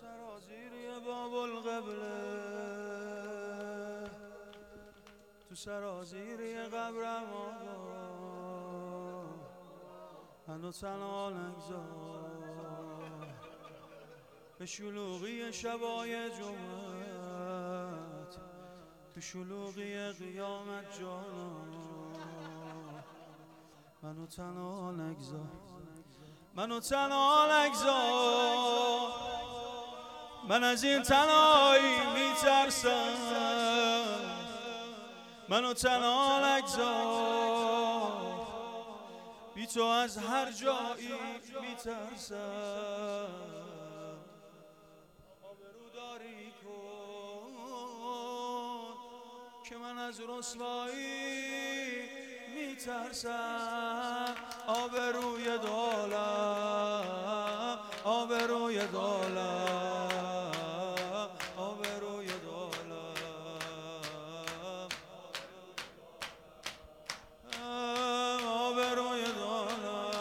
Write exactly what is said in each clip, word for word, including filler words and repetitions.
سرازیری باب القبله، تو سرازیری قبرم آقا منو تنها نگذار، به شلوغی شبای جمعت تو شلوغی قیامت جانا منو تنها نگذار، منو تنها نگذار، من از این تنهایی میترسم، منو تنها نگذار، بی تو از هر جایی میترسم، آبروداری کن که من از رسوایی میترسم، آبروی دولم، آبروی دولم، آبروی دولم، آبروی دولم.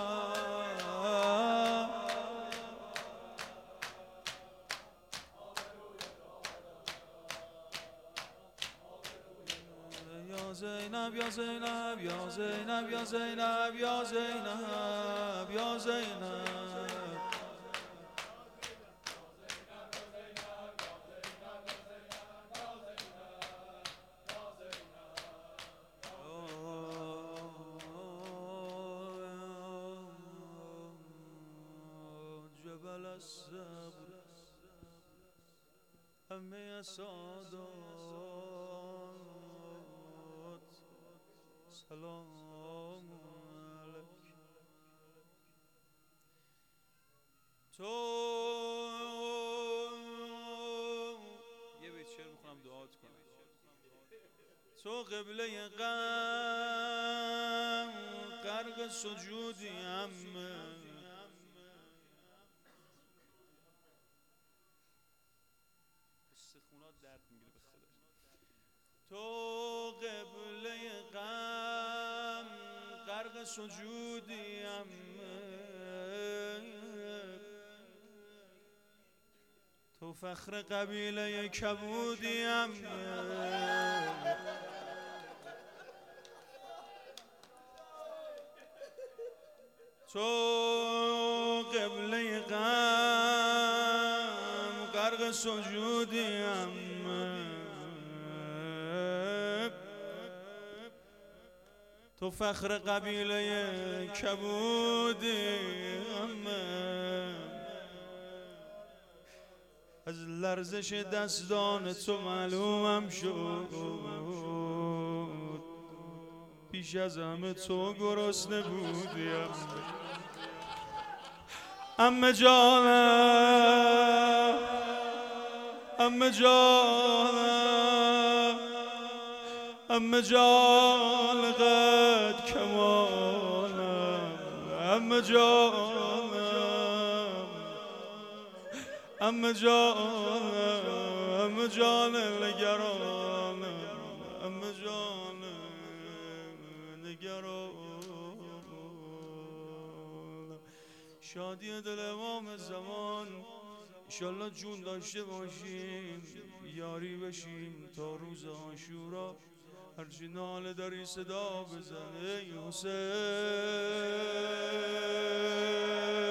یا زینب یا زینب یا زینب یا زینب یا زینب یا زینب جبل الصبر همه سادات سلام علیک. تو یه بیت شعر میخونم دعات کنم. تو قبله غم غرق سجودی همه، استخونات درد میگیره به خدا. تو قبله غم غرق سجودی همه، تو فخر قبیله کبودی همه، تو قبله غم غرق سجودی همه، تو فخر قبیله کبودی همه، از لرزش دستان تو معلومم شد پیش از همه تو گرسنه بودی عمه جانم، عمه جانم، عمه جان قد کمالم، عمه جانم، عمه جانم، عمه جان نگرانم، عمه جان نگرانم. شادی دل امام زمان انشالله جون داشته باشیم، یاری بشیم تا روز عاشورا، هرچی ناله داری صدا بزنه ای حسین.